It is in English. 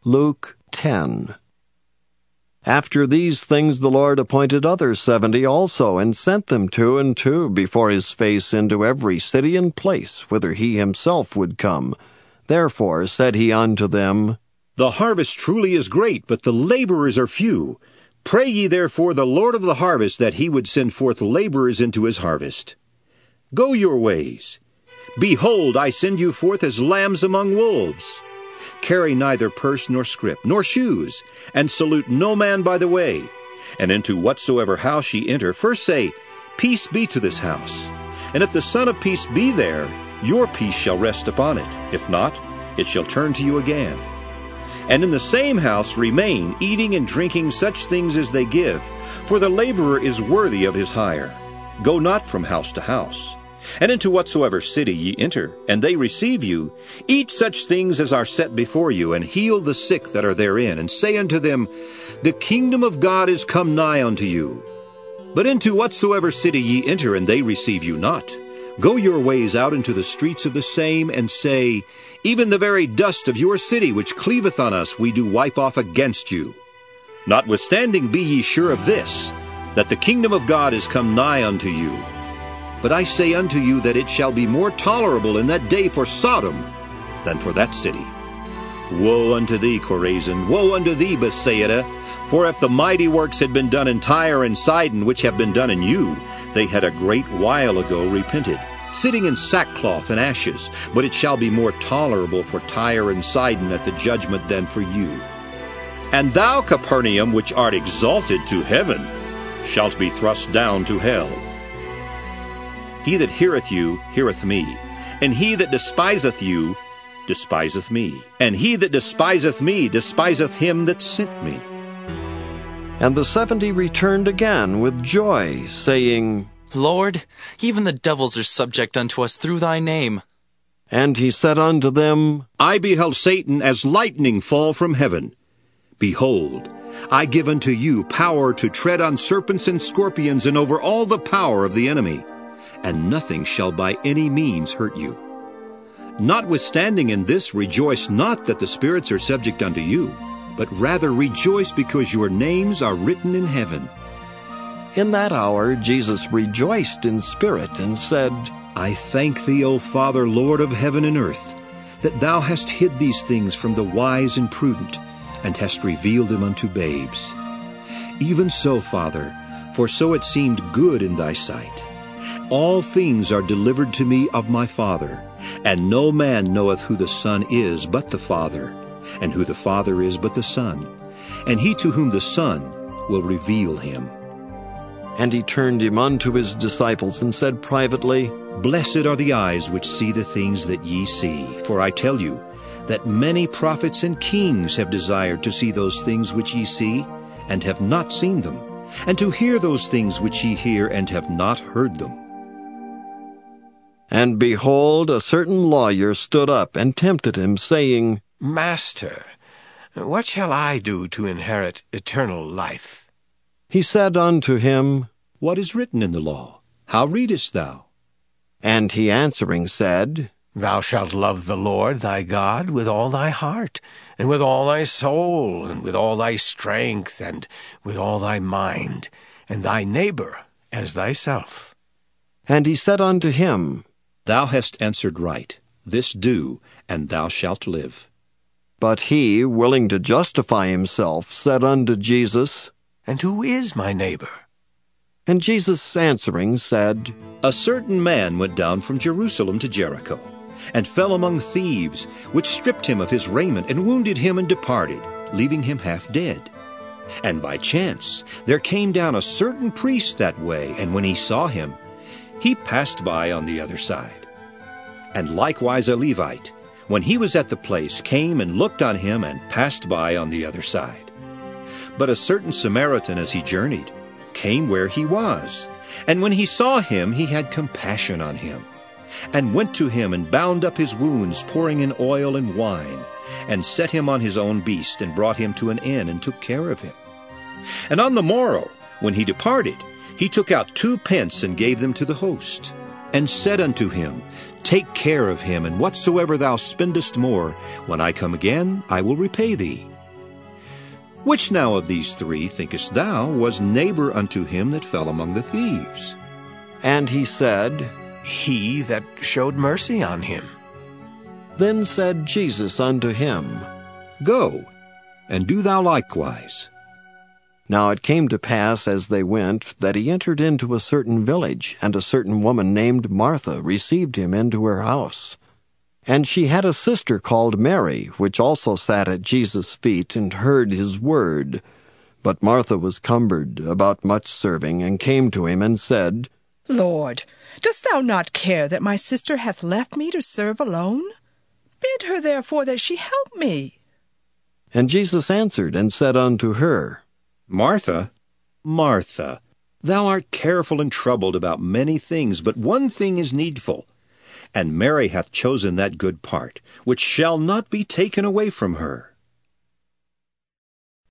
Luke 10. After these things the Lord appointed other 70 also, and sent them 2 and 2 before his face into every city and place whither he himself would come. Therefore said he unto them, The harvest truly is great, but the laborers are few. Pray ye therefore the Lord of the harvest that he would send forth laborers into his harvest. Go your ways. Behold, I send you forth as lambs among wolves. Carry neither purse nor scrip, nor shoes, and salute no man by the way. And into whatsoever house ye enter, first say, Peace be to this house. And if the Son of Peace be there, your peace shall rest upon it. If not, it shall turn to you again. And in the same house remain, eating and drinking such things as they give, for the laborer is worthy of his hire. Go not from house to house. And into whatsoever city ye enter, and they receive you, eat such things as are set before you, and heal the sick that are therein, and say unto them, The kingdom of God is come nigh unto you. But into whatsoever city ye enter, and they receive you not, go your ways out into the streets of the same, and say, Even the very dust of your city which cleaveth on us we do wipe off against you. Notwithstanding be ye sure of this, that the kingdom of God is come nigh unto you. But I say unto you that it shall be more tolerable in that day for Sodom than for that city. Woe unto thee, Chorazin! Woe unto thee, Bethsaida! For if the mighty works had been done in Tyre and Sidon, which have been done in you, they had a great while ago repented, sitting in sackcloth and ashes. But it shall be more tolerable for Tyre and Sidon at the judgment than for you. And thou, Capernaum, which art exalted to heaven, shalt be thrust down to hell. He that heareth you heareth me, and he that despiseth you despiseth me, and he that despiseth me despiseth him that sent me. And the 70 returned again with joy, saying, Lord, even the devils are subject unto us through thy name. And he said unto them, I beheld Satan as lightning fall from heaven. Behold, I give unto you power to tread on serpents and scorpions, and over all the power of the enemy, and nothing shall by any means hurt you. Notwithstanding in this rejoice not that the spirits are subject unto you, but rather rejoice because your names are written in heaven. In that hour Jesus rejoiced in spirit, and said, I thank thee, O Father, Lord of heaven and earth, that thou hast hid these things from the wise and prudent, and hast revealed them unto babes. Even so, Father, for so it seemed good in thy sight. All things are delivered to me of my Father, and no man knoweth who the Son is but the Father, and who the Father is but the Son, and he to whom the Son will reveal him. And he turned him unto his disciples, and said privately, Blessed are the eyes which see the things that ye see. For I tell you, that many prophets and kings have desired to see those things which ye see, and have not seen them, and to hear those things which ye hear, and have not heard them. And behold, a certain lawyer stood up and tempted him, saying, Master, what shall I do to inherit eternal life? He said unto him, What is written in the law? How readest thou? And he answering said, Thou shalt love the Lord thy God with all thy heart, and with all thy soul, and with all thy strength, and with all thy mind, and thy neighbor as thyself. And he said unto him, Thou hast answered right. This do, and thou shalt live. But he, willing to justify himself, said unto Jesus, And who is my neighbor? And Jesus answering said, A certain man went down from Jerusalem to Jericho, and fell among thieves, which stripped him of his raiment, and wounded him, and departed, leaving him half dead. And by chance there came down a certain priest that way, and when he saw him, he passed by on the other side. And likewise a Levite, when he was at the place, came and looked on him, and passed by on the other side. But a certain Samaritan, as he journeyed, came where he was, and when he saw him, he had compassion on him, and went to him, and bound up his wounds, pouring in oil and wine, and set him on his own beast, and brought him to an inn, and took care of him. And on the morrow, when he departed, he took out 2 pence, and gave them to the host, and said unto him, Take care of him, and whatsoever thou spendest more, when I come again, I will repay thee. Which now of these three, thinkest thou, was neighbor unto him that fell among the thieves? And he said, He that showed mercy on him. Then said Jesus unto him, Go, and do thou likewise. Now it came to pass as they went, that he entered into a certain village, and a certain woman named Martha received him into her house. And she had a sister called Mary, which also sat at Jesus' feet, and heard his word. But Martha was cumbered about much serving, and came to him, and said, Lord, dost thou not care that my sister hath left me to serve alone? Bid her therefore that she help me. And Jesus answered and said unto her, Martha, Martha, thou art careful and troubled about many things, but one thing is needful. And Mary hath chosen that good part, which shall not be taken away from her.